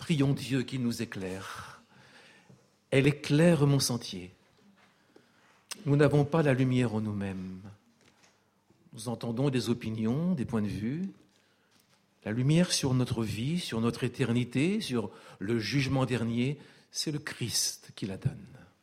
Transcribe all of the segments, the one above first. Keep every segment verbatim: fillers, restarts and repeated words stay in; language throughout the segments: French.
Prions Dieu qu'il nous éclaire. Elle éclaire mon sentier. Nous n'avons pas la lumière en nous-mêmes. Nous entendons des opinions, des points de vue. La lumière sur notre vie, sur notre éternité, sur le jugement dernier, c'est le Christ qui la donne.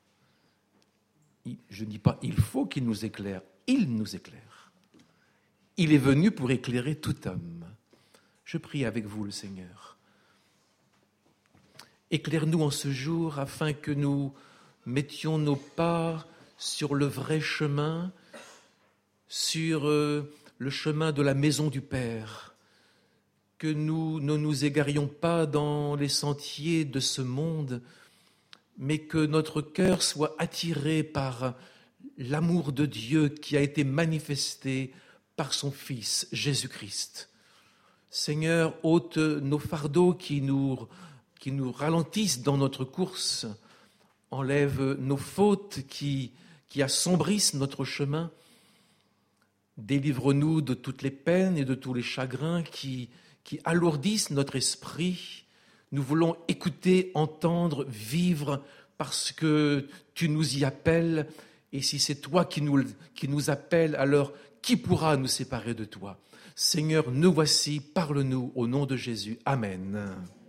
Je ne dis pas il faut qu'il nous éclaire, il nous éclaire. Il est venu pour éclairer tout homme. Je prie avec vous le Seigneur. Éclaire-nous en ce jour afin que nous mettions nos pas sur le vrai chemin, sur euh, le chemin de la maison du Père, que nous ne nous égarions pas dans les sentiers de ce monde, mais que notre cœur soit attiré par l'amour de Dieu qui a été manifesté par son Fils, Jésus-Christ. Seigneur, ôte nos fardeaux qui nous, qui nous ralentissent dans notre course, enlève nos fautes qui, qui assombrissent notre chemin, délivre-nous de toutes les peines et de tous les chagrins qui, qui alourdissent notre esprit. Nous voulons écouter, entendre, vivre parce que tu nous y appelles. Et si c'est toi qui nous, qui nous appelles, alors qui pourra nous séparer de toi? Seigneur, nous voici, parle-nous au nom de Jésus. Amen.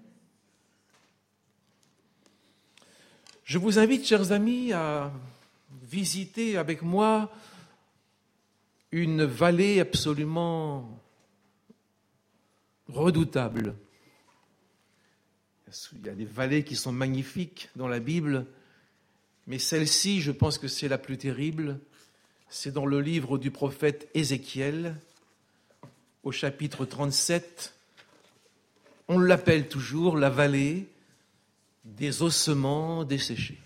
Je vous invite, chers amis, à visiter avec moi une vallée absolument redoutable. Il y a des vallées qui sont magnifiques dans la Bible, mais celle-ci, je pense que c'est la plus terrible. C'est dans le livre du prophète Ézéchiel, au chapitre trente-sept. On l'appelle toujours la vallée des ossements desséchés.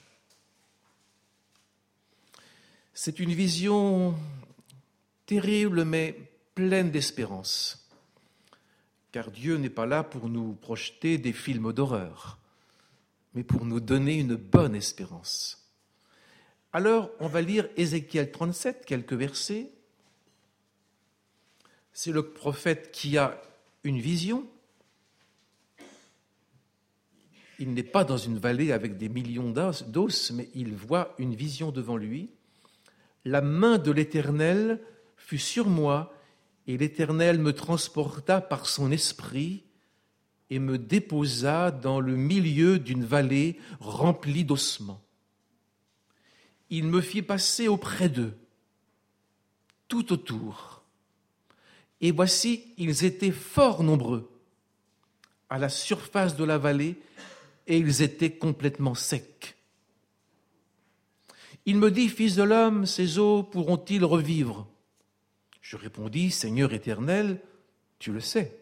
C'est une vision terrible, mais pleine d'espérance. Car Dieu n'est pas là pour nous projeter des films d'horreur, mais pour nous donner une bonne espérance. Alors, on va lire Ézéchiel trente-sept, quelques versets. C'est le prophète qui a une vision. Il n'est pas dans une vallée avec des millions d'os, mais il voit une vision devant lui. La main de l'Éternel fut sur moi, et l'Éternel me transporta par son esprit et me déposa dans le milieu d'une vallée remplie d'ossements. Il me fit passer auprès d'eux, tout autour. Et voici, ils étaient fort nombreux à la surface de la vallée, et ils étaient complètement secs. Il me dit, Fils de l'homme, ces eaux pourront-ils revivre? Je répondis, Seigneur éternel, tu le sais.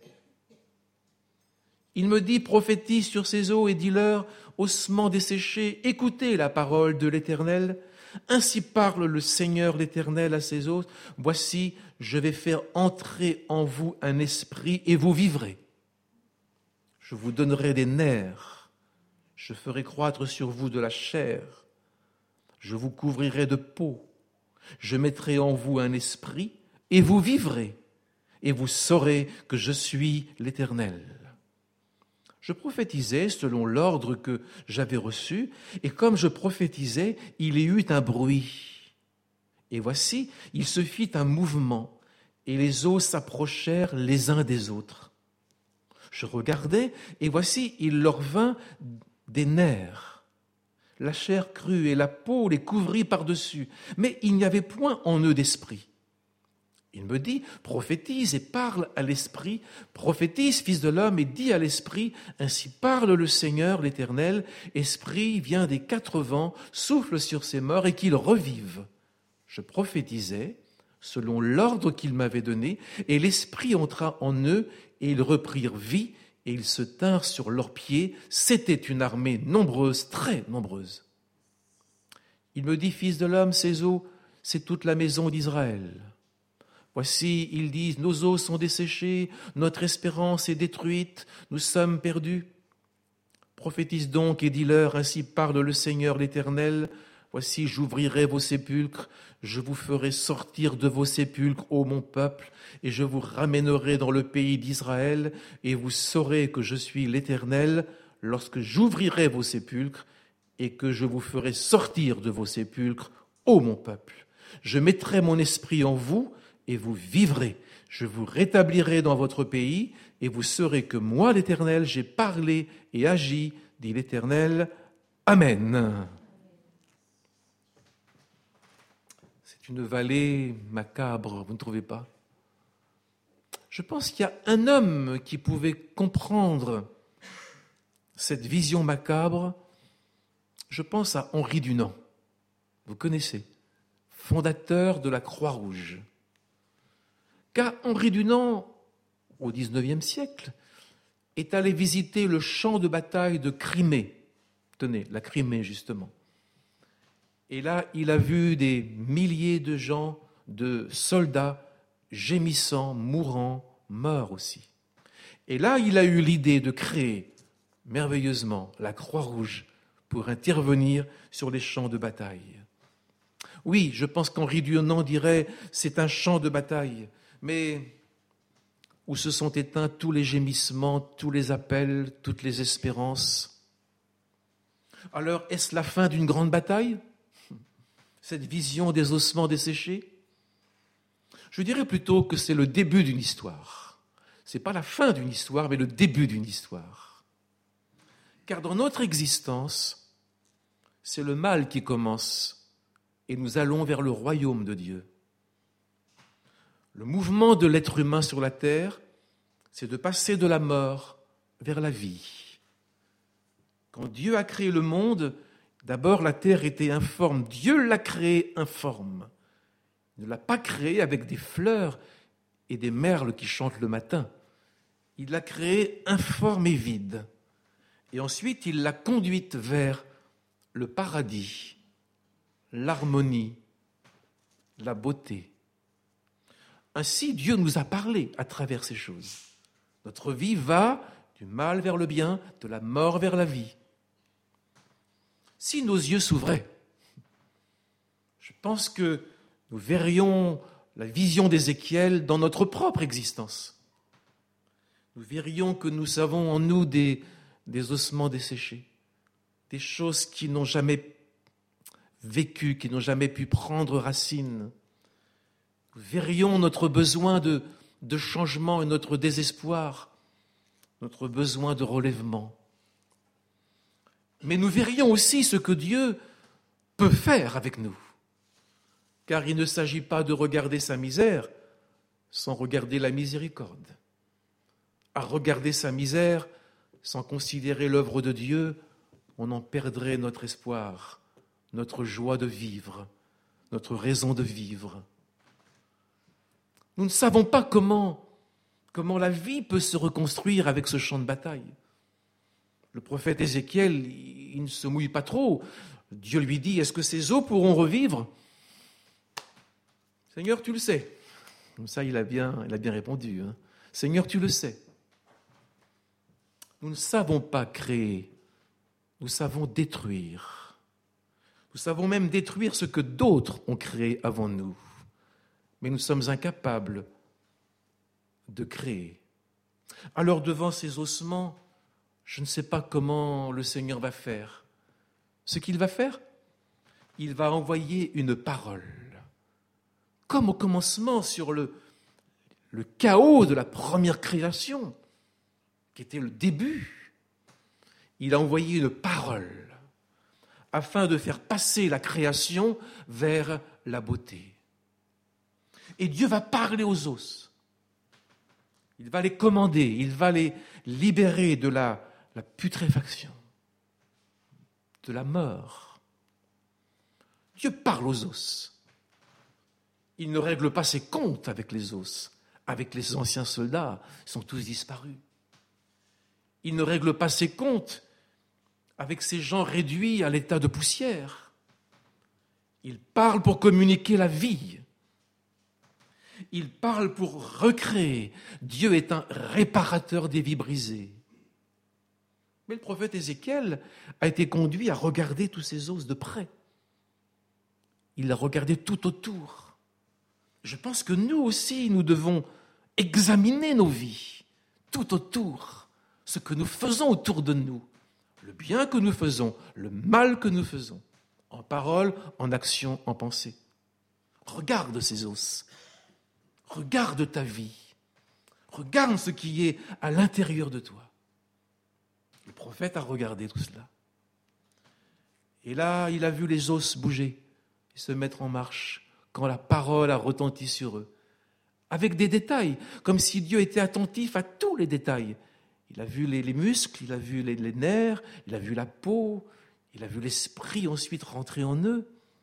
Il me dit, prophétise sur ces eaux et dis-leur, ossements desséchés, écoutez la parole de l'Éternel. Ainsi parle le Seigneur l'Éternel à ces eaux. Voici, je vais faire entrer en vous un esprit et vous vivrez. Je vous donnerai des nerfs. Je ferai croître sur vous de la chair. Je vous couvrirai de peau. Je mettrai en vous un esprit et vous vivrez. Et vous saurez que je suis l'Éternel. Je prophétisais selon l'ordre que j'avais reçu, et comme je prophétisais, il y eut un bruit. Et voici, il se fit un mouvement, et les eaux s'approchèrent les uns des autres. Je regardais, et voici, il leur vint des nerfs. La chair crue et la peau les couvrit par-dessus, mais il n'y avait point en eux d'esprit. Il me dit, prophétise et parle à l'esprit, prophétise, fils de l'homme, et dis à l'esprit, ainsi parle le Seigneur, l'Éternel, esprit vient des quatre vents, souffle sur ces morts et qu'ils revivent. Je prophétisais selon l'ordre qu'il m'avait donné, et l'esprit entra en eux, et ils reprirent vie, et ils se tinrent sur leurs pieds. C'était une armée nombreuse, très nombreuse. Il me dit, fils de l'homme, ces eaux, c'est toute la maison d'Israël. Voici, ils disent, nos os sont desséchés, notre espérance est détruite, nous sommes perdus. Prophétise donc et dis-leur, ainsi parle le Seigneur l'Éternel. Voici, j'ouvrirai vos sépulcres, je vous ferai sortir de vos sépulcres, ô mon peuple, et je vous ramènerai dans le pays d'Israël, et vous saurez que je suis l'Éternel, lorsque j'ouvrirai vos sépulcres et que je vous ferai sortir de vos sépulcres, ô mon peuple. Je mettrai mon esprit en vous et vous vivrez. Je vous rétablirai dans votre pays et vous saurez que moi, l'Éternel, j'ai parlé et agi, dit l'Éternel. Amen. C'est une vallée macabre, vous ne trouvez pas? Je pense qu'il y a un homme qui pouvait comprendre cette vision macabre. Je pense à Henri Dunant. Vous connaissez, fondateur de la Croix-Rouge. Car Henri Dunant, au dix-neuvième siècle, est allé visiter le champ de bataille de Crimée. Tenez, la Crimée, justement. Et là, il a vu des milliers de gens, de soldats, gémissants, mourants, morts aussi. Et là, il a eu l'idée de créer, merveilleusement, la Croix-Rouge pour intervenir sur les champs de bataille. Oui, je pense qu'Henri Dunant dirait « c'est un champ de bataille », mais où se sont éteints tous les gémissements, tous les appels, toutes les espérances. Alors, est-ce la fin d'une grande bataille ? Cette vision des ossements desséchés ? Je dirais plutôt que c'est le début d'une histoire. Ce n'est pas la fin d'une histoire, mais le début d'une histoire. Car dans notre existence, c'est le mal qui commence et nous allons vers le royaume de Dieu. Le mouvement de l'être humain sur la terre, c'est de passer de la mort vers la vie. Quand Dieu a créé le monde, d'abord la terre était informe. Dieu l'a créée informe. Il ne l'a pas créée avec des fleurs et des merles qui chantent le matin. Il l'a créée informe et vide. Et ensuite, il l'a conduite vers le paradis, l'harmonie, la beauté. Ainsi, Dieu nous a parlé à travers ces choses. Notre vie va du mal vers le bien, de la mort vers la vie. Si nos yeux s'ouvraient, je pense que nous verrions la vision d'Ézéchiel dans notre propre existence. Nous verrions que nous avons en nous des, des ossements desséchés, des choses qui n'ont jamais vécu, qui n'ont jamais pu prendre racine. Nous verrions notre besoin de, de changement et notre désespoir, notre besoin de relèvement. Mais nous verrions aussi ce que Dieu peut faire avec nous. Car il ne s'agit pas de regarder sa misère sans regarder la miséricorde. À regarder sa misère sans considérer l'œuvre de Dieu, on en perdrait notre espoir, notre joie de vivre, notre raison de vivre. Nous ne savons pas comment, comment la vie peut se reconstruire avec ce champ de bataille. Le prophète Ézéchiel, il ne se mouille pas trop. Dieu lui dit, est-ce que ces eaux pourront revivre ? Seigneur, tu le sais. Comme ça, il a bien, il a bien répondu. Hein. Seigneur, tu le sais. Nous ne savons pas créer, nous savons détruire. Nous savons même détruire ce que d'autres ont créé avant nous. Mais nous sommes incapables de créer. Alors devant ces ossements, je ne sais pas comment le Seigneur va faire. Ce qu'il va faire, il va envoyer une parole. Comme au commencement sur le, le chaos de la première création, qui était le début. Il a envoyé une parole afin de faire passer la création vers la beauté. Et Dieu va parler aux os. Il va les commander, il va les libérer de la, la putréfaction, de la mort. Dieu parle aux os. Il ne règle pas ses comptes avec les os, avec les anciens soldats, ils sont tous disparus. Il ne règle pas ses comptes avec ces gens réduits à l'état de poussière. Il parle pour communiquer la vie. Il parle pour recréer. Dieu est un réparateur des vies brisées. Mais le prophète Ézéchiel a été conduit à regarder tous ces os de près. Il a regardé tout autour. Je pense que nous aussi, nous devons examiner nos vies, tout autour, ce que nous faisons autour de nous. bien que nous faisons, le mal que nous faisons, en parole, en action, en pensée. Regarde ces os. Regarde ta vie. Regarde ce qui est à l'intérieur de toi. Le prophète a regardé tout cela. Et là, il a vu les os bouger et se mettre en marche quand la parole a retenti sur eux. Avec des détails, comme si Dieu était attentif à tous les détails. Il a vu les, les muscles, il a vu les, les nerfs, il a vu la peau, il a vu l'esprit ensuite rentrer en eux.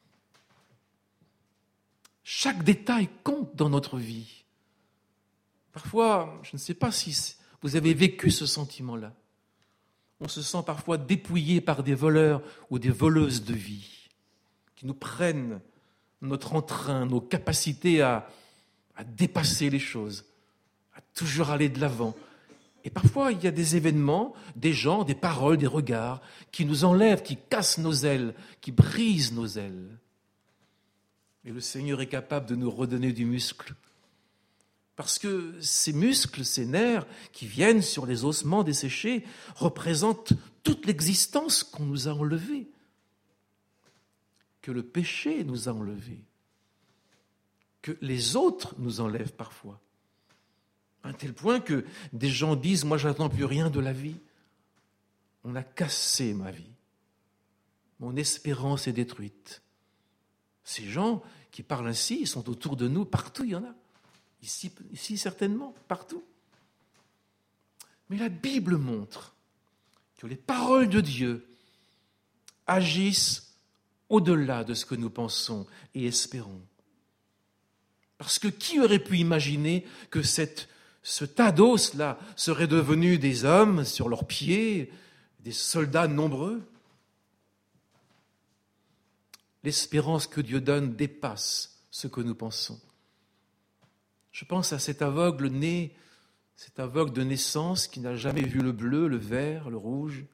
Chaque détail compte dans notre vie. Parfois, je ne sais pas si vous avez vécu ce sentiment-là. On se sent parfois dépouillé par des voleurs ou des voleuses de vie qui nous prennent notre entrain, nos capacités à, à dépasser les choses, à toujours aller de l'avant. Et parfois, il y a des événements, des gens, des paroles, des regards qui nous enlèvent, qui cassent nos ailes, qui brisent nos ailes. Et le Seigneur est capable de nous redonner du muscle. Parce que ces muscles, ces nerfs qui viennent sur les ossements desséchés représentent toute l'existence qu'on nous a enlevée, que le péché nous a enlevée, que les autres nous enlèvent parfois. À un tel point que des gens disent « moi, je n'attends plus rien de la vie. On a cassé ma vie. Mon espérance est détruite. » Ces gens qui parlent ainsi, ils sont autour de nous, partout il y en a. Ici, ici, certainement, partout. Mais la Bible montre que les paroles de Dieu agissent au-delà de ce que nous pensons et espérons. Parce que qui aurait pu imaginer que cette, ce tas d'os-là serait devenu des hommes sur leurs pieds, des soldats nombreux? L'espérance que Dieu donne dépasse ce que nous pensons. Je pense à cet aveugle né, cet aveugle de naissance qui n'a jamais vu le bleu, le vert, le rouge.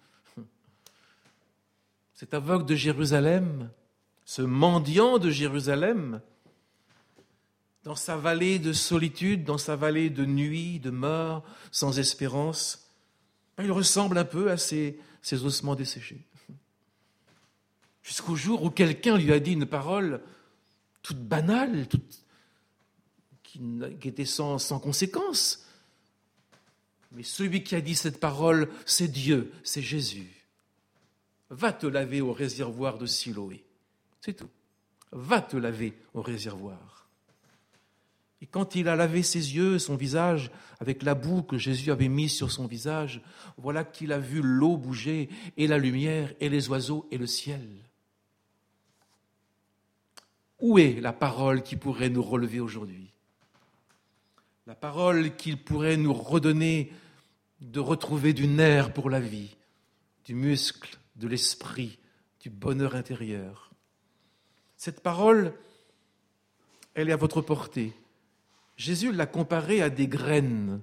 Cet aveugle de Jérusalem, ce mendiant de Jérusalem, dans sa vallée de solitude, dans sa vallée de nuit, de mort, sans espérance, il ressemble un peu à ces, ces ossements desséchés. Jusqu'au jour où quelqu'un lui a dit une parole toute banale, toute qui était sans, sans conséquence. Mais celui qui a dit cette parole, c'est Dieu, c'est Jésus. Va te laver au réservoir de Siloé. C'est tout. Va te laver au réservoir. Et quand il a lavé ses yeux, son visage, avec la boue que Jésus avait mise sur son visage, voilà qu'il a vu l'eau bouger, et la lumière, et les oiseaux, et le ciel. Où est la parole qui pourrait nous relever aujourd'hui ? La parole qui pourrait nous redonner, de retrouver du nerf pour la vie, du muscle, de l'esprit, du bonheur intérieur. Cette parole, elle est à votre portée. Jésus l'a comparée à des graines,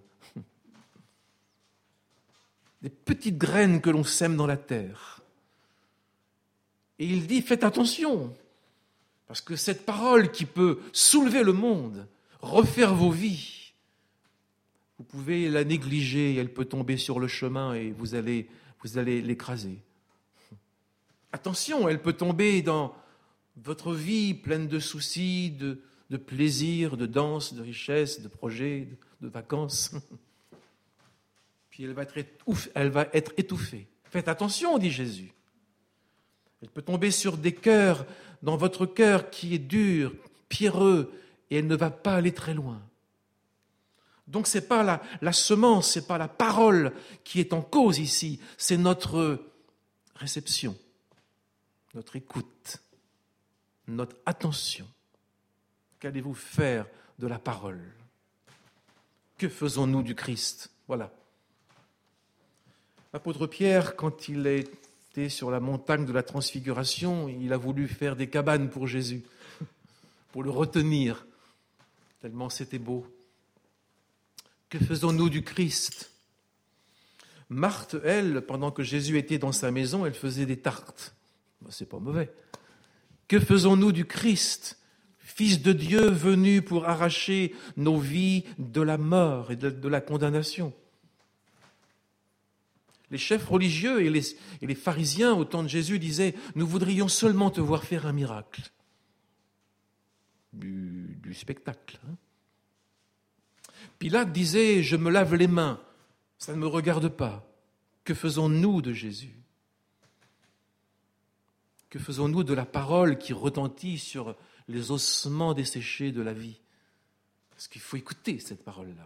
des petites graines que l'on sème dans la terre. Et il dit, faites attention, parce que cette parole qui peut soulever le monde, refaire vos vies, vous pouvez la négliger, elle peut tomber sur le chemin et vous allez, vous allez l'écraser. Attention, elle peut tomber dans votre vie pleine de soucis, de, de plaisir, de danse, de richesse, de projets, de, de vacances. Puis elle va, être étouffée, elle va être étouffée. Faites attention, dit Jésus. Elle peut tomber sur des cœurs, dans votre cœur qui est dur, pierreux, et elle ne va pas aller très loin. Donc ce n'est pas la, la semence, ce n'est pas la parole qui est en cause ici, c'est notre réception, notre écoute, notre attention. Qu'allez-vous faire de la parole ? Que faisons-nous du Christ ? Voilà. L'apôtre Pierre, quand il était sur la montagne de la transfiguration, il a voulu faire des cabanes pour Jésus, pour le retenir, tellement c'était beau. Que faisons-nous du Christ ? Marthe, elle, pendant que Jésus était dans sa maison, elle faisait des tartes. Ben, c'est pas mauvais. Que faisons-nous du Christ, Fils de Dieu venu pour arracher nos vies de la mort et de, de la condamnation ? Les chefs religieux et les, et les pharisiens au temps de Jésus disaient « Nous voudrions seulement te voir faire un miracle. » Du, du spectacle. Hein. Pilate disait « Je me lave les mains, ça ne me regarde pas. » Que faisons-nous de Jésus ? Que faisons-nous de la parole qui retentit sur les ossements desséchés de la vie ? Parce qu'il faut écouter cette parole-là.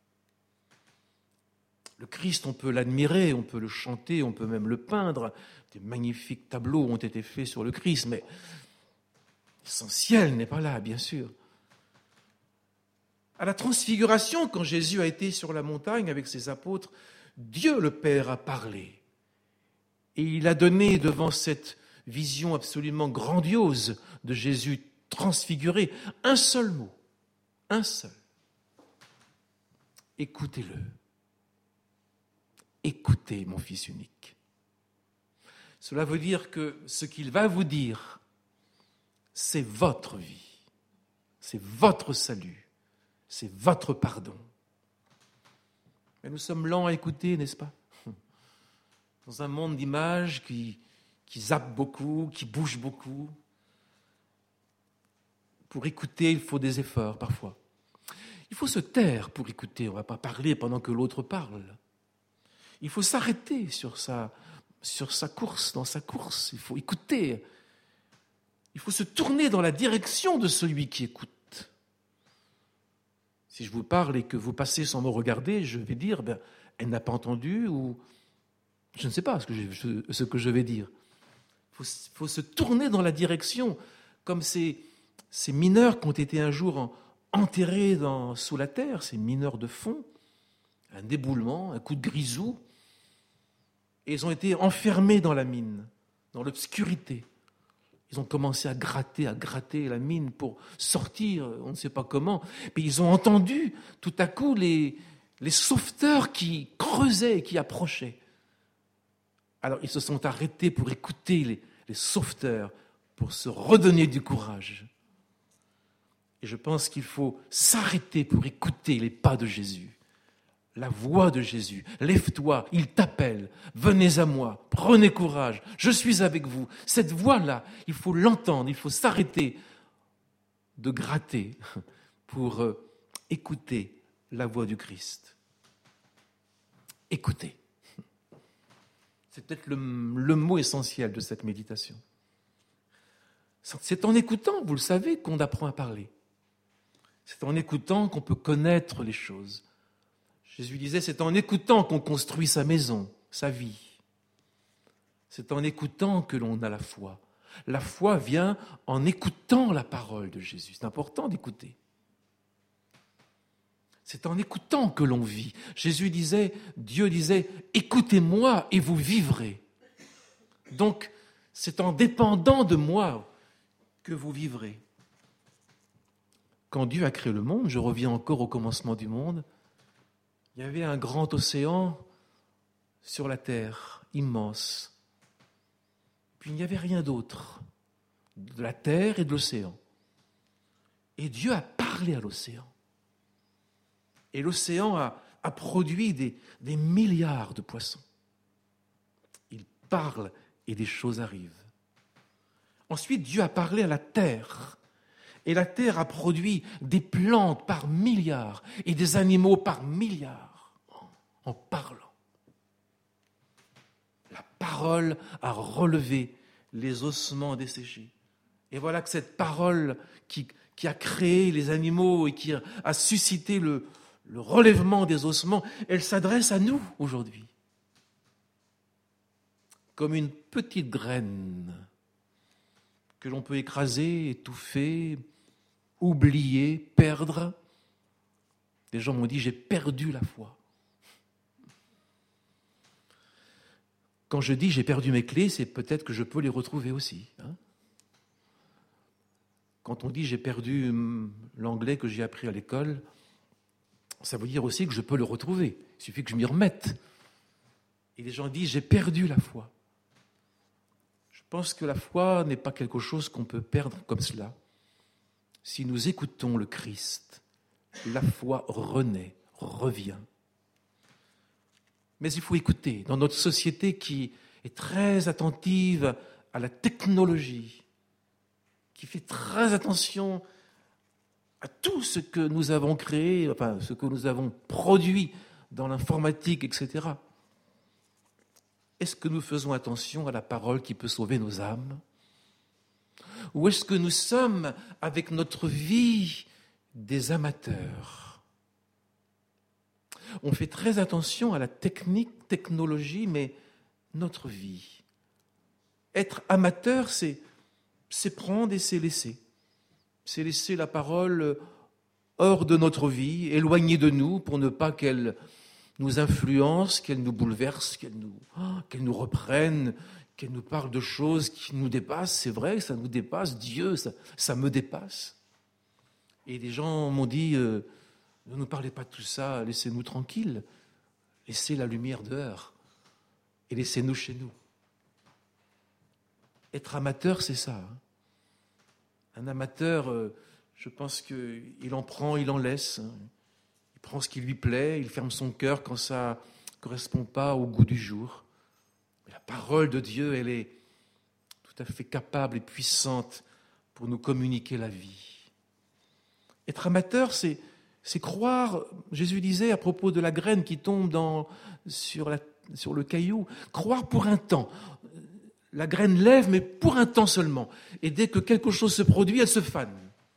Le Christ, on peut l'admirer, on peut le chanter, on peut même le peindre. Des magnifiques tableaux ont été faits sur le Christ, mais l'essentiel n'est pas là, bien sûr. À la transfiguration, quand Jésus a été sur la montagne avec ses apôtres, Dieu le Père a parlé. Et il a donné devant cette vision absolument grandiose de Jésus transfiguré un seul mot, un seul. Écoutez-le. Écoutez, mon Fils unique. Cela veut dire que ce qu'il va vous dire, c'est votre vie, c'est votre salut, c'est votre pardon. Mais nous sommes lents à écouter, n'est-ce pas ? Dans un monde d'images qui, qui zappe beaucoup, qui bouge beaucoup. Pour écouter, il faut des efforts parfois. Il faut se taire pour écouter, on ne va pas parler pendant que l'autre parle. Il faut s'arrêter sur sa, sur sa course, dans sa course. Il faut écouter. Il faut se tourner dans la direction de celui qui écoute. Si je vous parle et que vous passez sans me regarder, je vais dire, ben, elle n'a pas entendu ou je ne sais pas ce que je, ce que je vais dire. Il faut, faut se tourner dans la direction, comme ces, ces mineurs qui ont été un jour en, enterrés dans, sous la terre, ces mineurs de fond, un déboulement, un coup de grisou, et ils ont été enfermés dans la mine, dans l'obscurité. Ils ont commencé à gratter, à gratter la mine pour sortir, on ne sait pas comment. Puis ils ont entendu tout à coup les, les sauveteurs qui creusaient, qui approchaient. Alors ils se sont arrêtés pour écouter les, les sauveteurs, pour se redonner du courage. Et je pense qu'il faut s'arrêter pour écouter les pas de Jésus. La voix de Jésus, lève-toi, il t'appelle, venez à moi, prenez courage, je suis avec vous. Cette voix-là, il faut l'entendre, il faut s'arrêter de gratter pour écouter la voix du Christ. Écoutez. C'est peut-être le, le mot essentiel de cette méditation. C'est en écoutant, vous le savez, qu'on apprend à parler. C'est en écoutant qu'on peut connaître les choses. Jésus disait, c'est en écoutant qu'on construit sa maison, sa vie. C'est en écoutant que l'on a la foi. La foi vient en écoutant la parole de Jésus. C'est important d'écouter. C'est en écoutant que l'on vit. Jésus disait, Dieu disait, écoutez-moi et vous vivrez. Donc, c'est en dépendant de moi que vous vivrez. Quand Dieu a créé le monde, je reviens encore au commencement du monde, il y avait un grand océan sur la terre, immense. Puis il n'y avait rien d'autre, de la terre et de l'océan. Et Dieu a parlé à l'océan. Et l'océan a, a produit des, des milliards de poissons. Il parle et des choses arrivent. Ensuite, Dieu a parlé à la terre. Et la terre a produit des plantes par milliards et des animaux par milliards en parlant. La parole a relevé les ossements desséchés. Et voilà que cette parole qui, qui a créé les animaux et qui a, a suscité le, le relèvement des ossements, elle s'adresse à nous aujourd'hui. Comme une petite graine que l'on peut écraser, étouffer, oublier, perdre. Des gens m'ont dit, j'ai perdu la foi. Quand je dis j'ai perdu mes clés, c'est peut-être que je peux les retrouver aussi. Hein. Quand on dit j'ai perdu l'anglais que j'ai appris à l'école, ça veut dire aussi que je peux le retrouver. Il suffit que je m'y remette. Et les gens disent j'ai perdu la foi. Je pense que la foi n'est pas quelque chose qu'on peut perdre comme cela. Si nous écoutons le Christ, la foi renaît, revient. Mais il faut écouter. Dans notre société qui est très attentive à la technologie, qui fait très attention à tout ce que nous avons créé, enfin ce que nous avons produit dans l'informatique, et cetera. Est-ce que nous faisons attention à la parole qui peut sauver nos âmes? Ou est-ce que nous sommes, avec notre vie, des amateurs? On fait très attention à la technique, technologie, mais notre vie. Être amateur, c'est, c'est prendre et c'est laisser. C'est laisser la parole hors de notre vie, éloignée de nous, pour ne pas qu'elle nous influence, qu'elle nous bouleverse, qu'elle nous, oh, qu'elle nous reprenne, qu'elle nous parle de choses qui nous dépassent. C'est vrai, ça nous dépasse. Dieu, ça, ça me dépasse. Et des gens m'ont dit, euh, ne nous parlez pas de tout ça, laissez-nous tranquilles, laissez la lumière dehors et laissez-nous chez nous. Être amateur, c'est ça. Hein. Un amateur, euh, je pense qu'il en prend, il en laisse. Hein. Il prend ce qui lui plaît, il ferme son cœur quand ça ne correspond pas au goût du jour. Mais la parole de Dieu, elle est tout à fait capable et puissante pour nous communiquer la vie. Être amateur, c'est, c'est croire, Jésus disait à propos de la graine qui tombe dans, sur, la, sur le caillou, croire pour un temps. La graine lève, mais pour un temps seulement. Et dès que quelque chose se produit, elle se fane.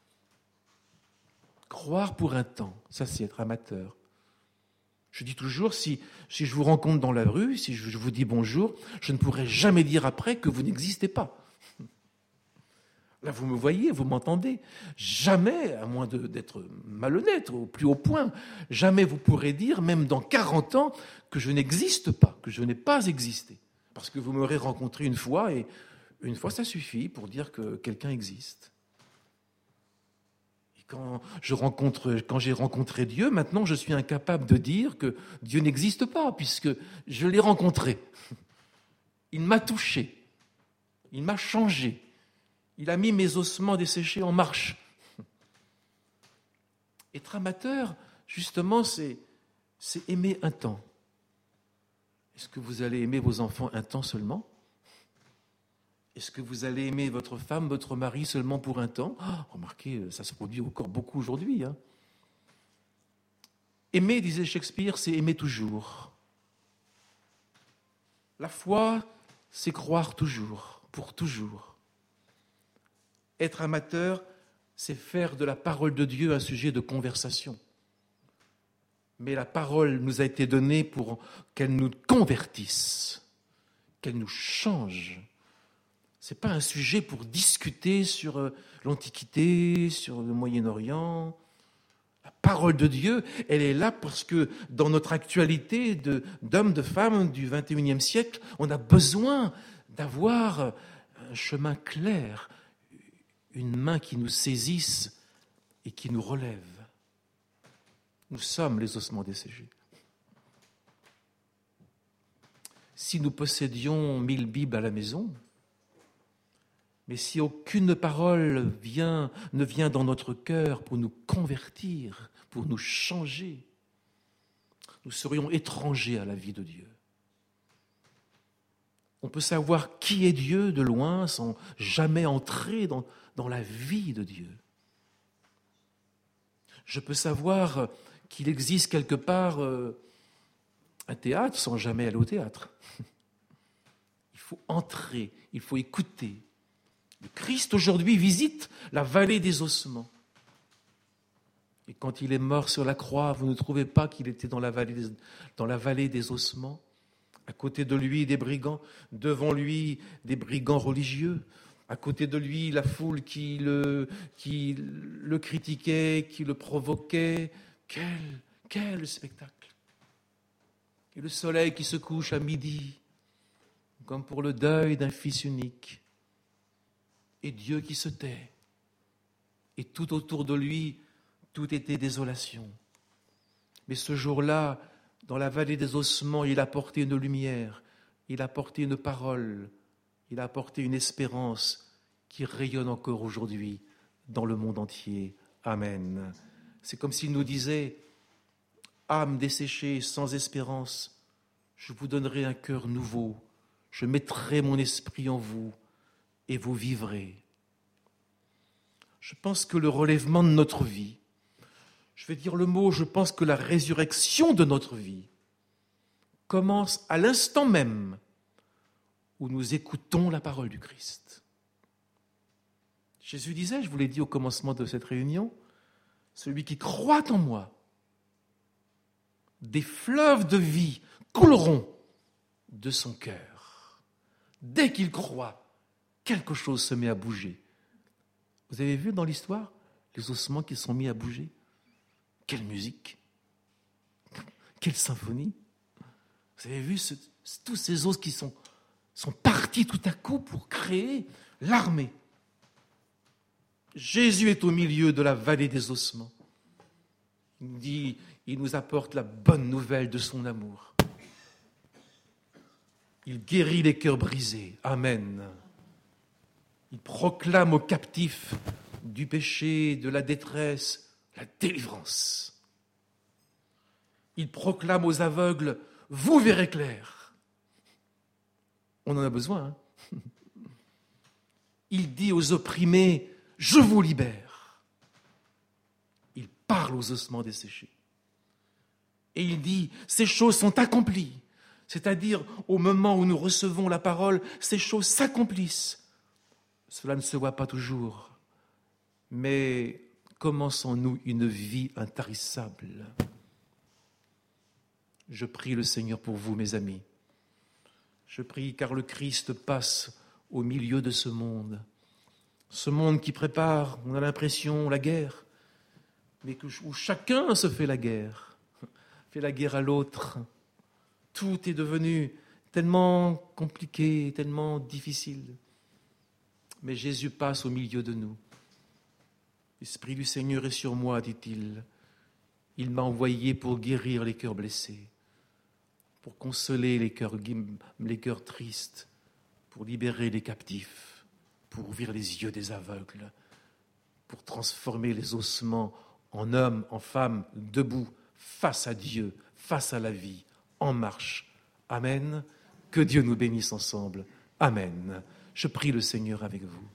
Croire pour un temps, ça c'est être amateur. Je dis toujours, si, si je vous rencontre dans la rue, si je vous dis bonjour, je ne pourrai jamais dire après que vous n'existez pas. Là, vous me voyez, vous m'entendez. Jamais, à moins de, d'être malhonnête au plus haut point, jamais vous pourrez dire, même dans quarante ans, que je n'existe pas, que je n'ai pas existé. Parce que vous m'aurez rencontré une fois, et une fois, ça suffit pour dire que quelqu'un existe. Et quand, je rencontre, quand j'ai rencontré Dieu, maintenant, je suis incapable de dire que Dieu n'existe pas, puisque je l'ai rencontré. Il m'a touché. Il m'a changé. Il a mis mes ossements desséchés en marche. Être amateur, justement, c'est, c'est aimer un temps. Est-ce que vous allez aimer vos enfants un temps seulement? Est-ce que vous allez aimer votre femme, votre mari seulement pour un temps? Oh, remarquez, ça se produit encore beaucoup aujourd'hui. Hein. Aimer, disait Shakespeare, c'est aimer toujours. La foi, c'est croire toujours, pour toujours. Être amateur, c'est faire de la parole de Dieu un sujet de conversation. Mais la parole nous a été donnée pour qu'elle nous convertisse, qu'elle nous change. Ce n'est pas un sujet pour discuter sur l'Antiquité, sur le Moyen-Orient. La parole de Dieu, elle est là parce que dans notre actualité de, d'hommes, de femmes du vingt et unième siècle, on a besoin d'avoir un chemin clair, une main qui nous saisisse et qui nous relève. Nous sommes les ossements desséchés. Si nous possédions mille Bibles à la maison, mais si aucune parole vient, ne vient dans notre cœur pour nous convertir, pour nous changer, nous serions étrangers à la vie de Dieu. On peut savoir qui est Dieu de loin sans jamais entrer dans, dans la vie de Dieu. Je peux savoir qu'il existe quelque part euh, un théâtre sans jamais aller au théâtre. Il faut entrer, il faut écouter. Le Christ aujourd'hui visite la vallée des ossements. Et quand il est mort sur la croix, vous ne trouvez pas qu'il était dans la vallée des, dans la vallée des ossements? À côté de lui, des brigands, devant lui, des brigands religieux. À côté de lui, la foule qui le, qui le critiquait, qui le provoquait. Quel, quel spectacle! Et le soleil qui se couche à midi, comme pour le deuil d'un fils unique. Et Dieu qui se tait. Et tout autour de lui, tout était désolation. Mais ce jour-là, dans la vallée des ossements, il a apporté une lumière, il a apporté une parole, il a apporté une espérance qui rayonne encore aujourd'hui dans le monde entier. Amen. C'est comme s'il nous disait, âme desséchée, sans espérance, Je vous donnerai un cœur nouveau. Je mettrai mon esprit en vous et vous vivrez. Je pense que le relèvement de notre vie, je vais dire le mot, je pense que la résurrection de notre vie commence à l'instant même où nous écoutons la parole du Christ. Jésus disait, je vous l'ai dit au commencement de cette réunion, celui qui croit en moi, des fleuves de vie couleront de son cœur. Dès qu'il croit, quelque chose se met à bouger. Vous avez vu dans l'histoire les ossements qui sont mis à bouger? Quelle musique! Quelle symphonie! Vous avez vu ce, tous ces os qui sont, sont partis tout à coup pour créer l'armée. Jésus est au milieu de la vallée des ossements. Il nous dit, il nous apporte la bonne nouvelle de son amour. Il guérit les cœurs brisés. Amen. Il proclame aux captifs du péché, de la détresse, la délivrance. Il proclame aux aveugles, vous verrez clair. On en a besoin. Hein. Il dit aux opprimés, je vous libère. Il parle aux ossements desséchés. Et il dit, ces choses sont accomplies. C'est-à-dire, au moment où nous recevons la parole, ces choses s'accomplissent. Cela ne se voit pas toujours, mais commençons-nous une vie intarissable. Je prie le Seigneur pour vous, mes amis. Je prie car le Christ passe au milieu de ce monde. Ce monde qui prépare, on a l'impression, la guerre, mais que, où chacun se fait la guerre, fait la guerre à l'autre. Tout est devenu tellement compliqué, tellement difficile. Mais Jésus passe au milieu de nous. L'Esprit du Seigneur est sur moi, dit-il. Il m'a envoyé pour guérir les cœurs blessés, pour consoler les cœurs, les cœurs tristes, pour libérer les captifs, pour ouvrir les yeux des aveugles, pour transformer les ossements en hommes, en femmes, debout, face à Dieu, face à la vie, en marche. Amen. Que Dieu nous bénisse ensemble. Amen. Je prie le Seigneur avec vous.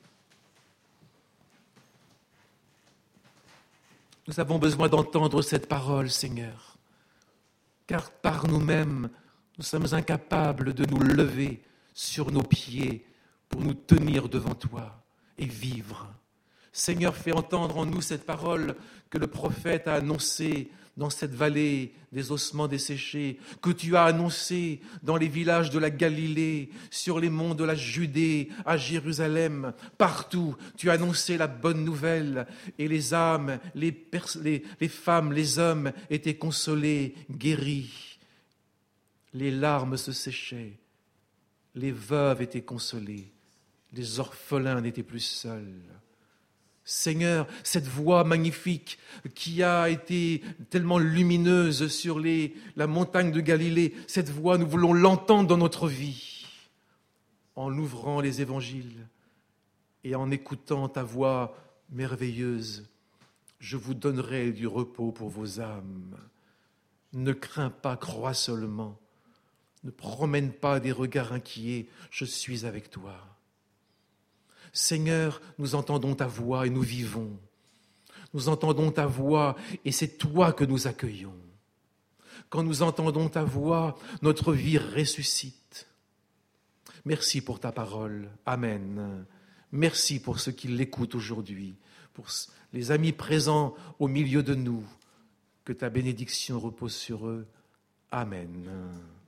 Nous avons besoin d'entendre cette parole, Seigneur, car par nous-mêmes, nous sommes incapables de nous lever sur nos pieds pour nous tenir devant toi et vivre. Seigneur, fais entendre en nous cette parole que le prophète a annoncée dans cette vallée des ossements desséchés, que tu as annoncée dans les villages de la Galilée, sur les monts de la Judée, à Jérusalem, partout. Tu as annoncé la bonne nouvelle et les âmes, les, pers- les, les femmes, les hommes étaient consolés, guéris. Les larmes se séchaient, les veuves étaient consolées, les orphelins n'étaient plus seuls. Seigneur, cette voix magnifique qui a été tellement lumineuse sur les, la montagne de Galilée, cette voix, nous voulons l'entendre dans notre vie, en ouvrant les évangiles et en écoutant ta voix merveilleuse. Je vous donnerai du repos pour vos âmes. Ne crains pas, crois seulement. Ne promène pas des regards inquiets, je suis avec toi. Seigneur, nous entendons ta voix et nous vivons. Nous entendons ta voix et c'est toi que nous accueillons. Quand nous entendons ta voix, notre vie ressuscite. Merci pour ta parole. Amen. Merci pour ceux qui l'écoutent aujourd'hui, pour les amis présents au milieu de nous. Que ta bénédiction repose sur eux. Amen.